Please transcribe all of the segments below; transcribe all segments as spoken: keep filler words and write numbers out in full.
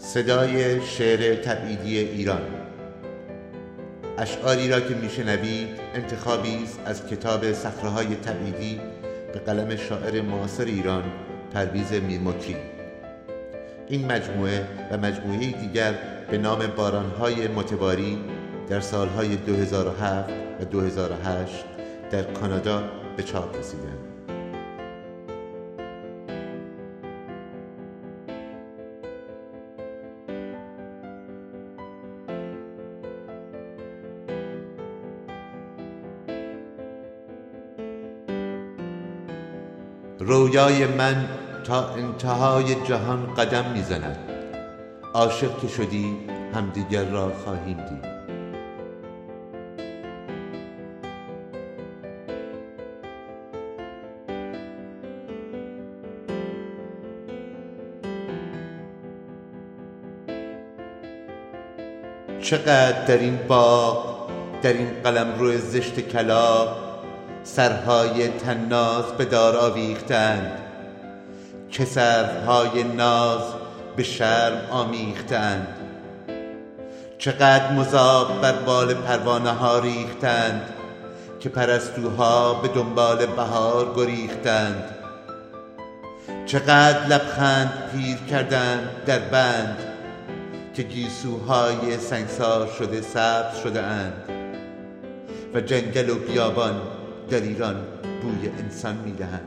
صدای شعر تبعیدی ایران. اشعاری را که میشنوید انتخابی است از کتاب صخره‌های تبعیدی به قلم شاعر معاصر ایران پرویز میرمکری. این مجموعه و مجموعه دیگر به نام باران‌های متواری در سالهای دو هزار و هفت و دو هزار و هشت در کانادا به چاپ رسیدند. رویای من تا انتهای جهان قدم میزند، عاشق که شدی همدیگر را خواهیم دید. چقدر در این باغ، در این قلمرو زشت کلاغ، سرهای طناز به دار آویختند، که سروهای ناز به شرم آمیختند. چقدر مذاب بر بال پروانه ها ریختند، که پرستوها به دنبال بهار گریختند. چقدر لبخند پیر کردند در بند، که گیسوهای سنگسار شده سبز شده اند و جنگل و بیابان در ایران بوی انسان می‌دهند.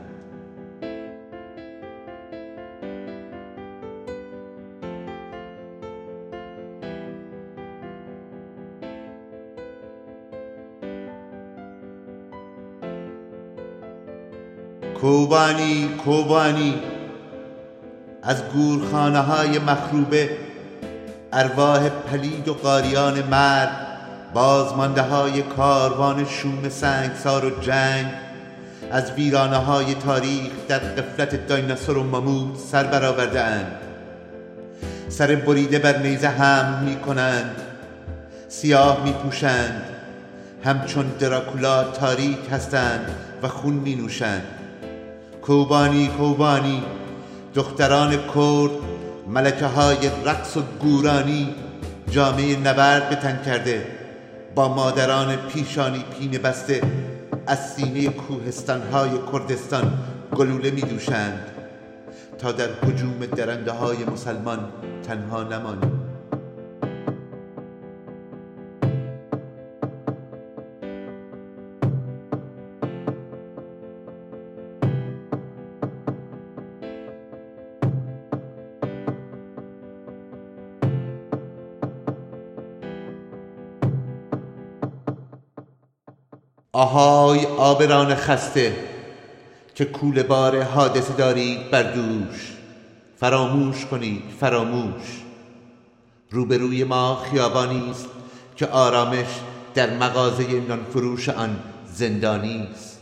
کوبانی کوبانی از گورخانه‌های مخروبه، ارواح پلید و قاریان مرد، بازمانده های کاروان شوم سنگسار و جنگ، از ویرانه های تاریخ در غفلت دایناسور و ماموت سر برآورده اند. سر بریده بر نیزه حمل می کنند، سیاه می پوشند، همچون دراکولا تاریک هستند و خون می نوشند. کوبانی کوبانی دختران کرد، ملکه های رقص و گورانی، جامعه نبرد به تن کرده، با مادران پیشانی پینه بسته از سینه کوهستان‌های کردستان گلوله می دوشند تا در هجوم درنده های مسلمان تنها نمانیم. آهای آبران خسته که کوله بار حادثه دارید بر دوش، فراموش کنید فراموش. روبروی ما خیابانی است که آرامش در مغازه نانفروش آن زندانی است.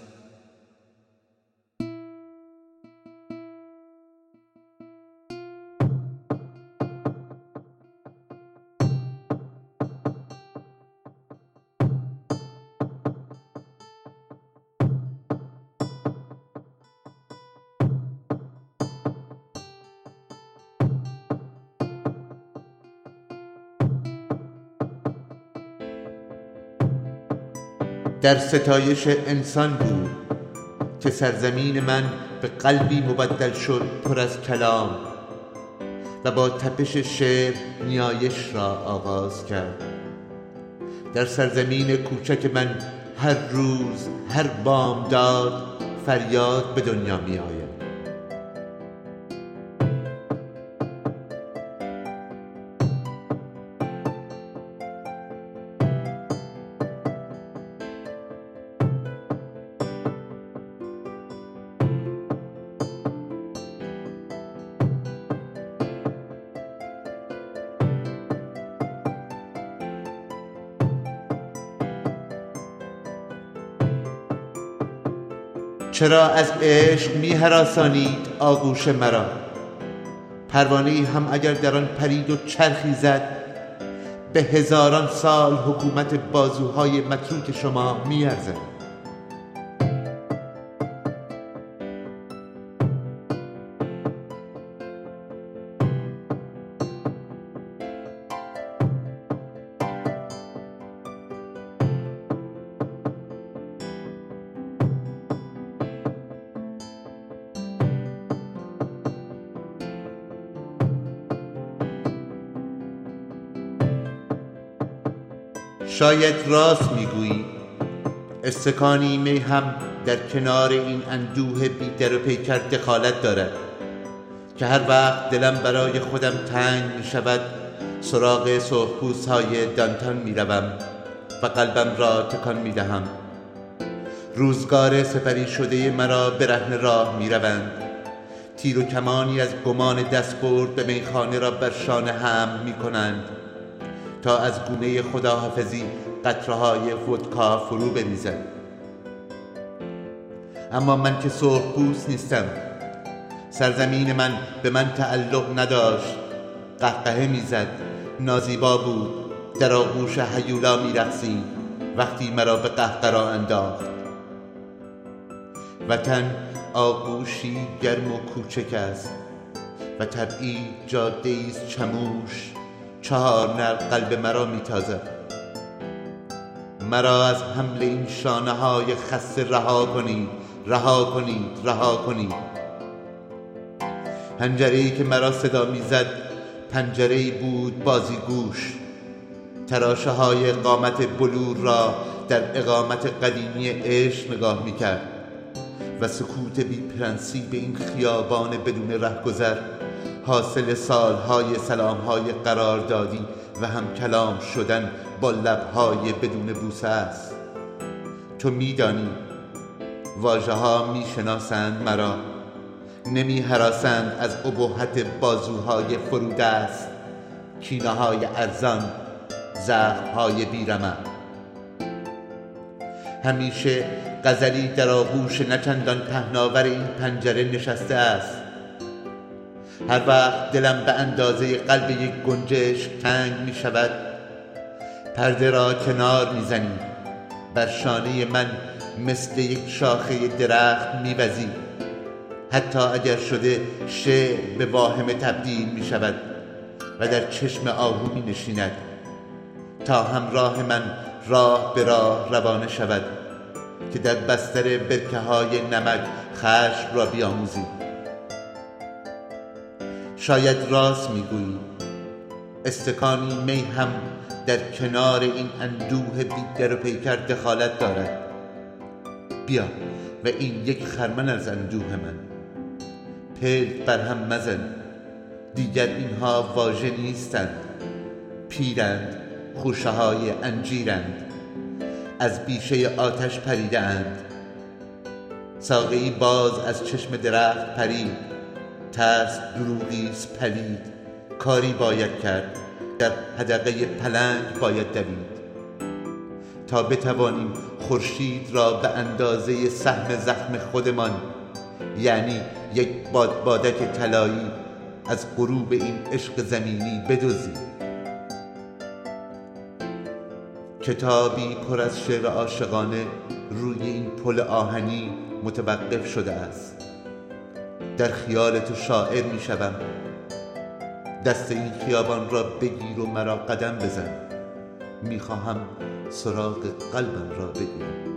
در ستایش انسان بود که سرزمین من به قلبی مبدل شد پر از کلام و با تپش شعر نیایش را آغاز کرد. در سرزمین کوچک من هر روز هر بامداد فریاد به دنیا می آید. چرا از عشق می هراسانید آغوش مرا؟ پروانه‌ای هم اگر در آن پرید و چرخی زد، به هزاران سال حکومت بازوهای متروک شما می ارزد. شاید راست میگویی، استکانی می هم در کنار این اندوه بی در و پیکر دخالت دارد که هر وقت دلم برای خودم تنگ می شود سراغ سرخپوست های دانتان می روم و قلبم را تکان می دهم. روزگار سپری شده مرا برهنه راه می روند. تیر و کمانی از گمان دستبرد به میخانه را بر شانه حمل می کنند تا از گونه خداحافظی قطره‌های ودکا فرو بریزد. اما من که سرخپوست نیستم. سرزمین من به من تعلق نداشت. قهقهه میزد، نازیبا بود، در آغوش هیولا میرقصید وقتی مرا به قهقرا انداخت. وطن آغوشی گرم و کوچک است و طبعی جاده‌ای است چموش، چهار نر قلب مرا میتازد. مرا از حمل این شانه های خسته رها کنید، رها کنید، رها کنید. حنجره‌ای که مرا صدا میزد پنجره‌ای بود بازیگوش. تراشه های قامت بلور را در اقامت قدیمی عشق نگاه میکرد و سکوت بی پرنسی به این خیابان بدون رهگذر حاصل سالهای سلامهای قراردادی و هم کلام شدن با لبهای بدون بوسه است. تو میدانی واژه ها میشناسند مرا، نمی هراسند از ابهت بازوهای فرودست، کینه های ارزان، زخم های بیرمق. همیشه غزلی در آغوش نچندان پهناور این پنجره نشسته است. هر وقت دلم به اندازه قلب یک گنجشک تنگ می شود پرده را کنار می زنی، بر شانه من مثل یک شاخه درخت می وزی. حتی اگر شده شعر به واهمه تبدیل می شود و در چشم آهو می نشیند تا همراه من راه به راه روانه شود که در بستر برکه های نمک خشم را بیاموزی. شاید راست میگویی، استکانی می هم در کنار این اندوه بی در و پیکر دخالت دارد. بیا و این یک خرمن از اندوه من. پلک بر هم مزن، دیگر اینها واژه نیستند. پیرند، خوشه های انجیرند، از بیشه آتش پریده اند. ساقه‌ای باز از چشم درخت پرید، ترس دروغیست پلید. کاری باید کرد، در حدقه پلنگ باید دوید تا بتوانیم خورشید را به اندازه سهم زخم خودمان، یعنی یک بادبادک طلایی، از غروب این عشق زمینی بدزدیم. کتابی پر از شعر عاشقانه روی این پل آهنی متوقف شده است. در خیال تو شاعر می شوم. دست این خیابان را بگیر و مرا قدم بزن. می خواهم سراغ قلبم را بگیرم.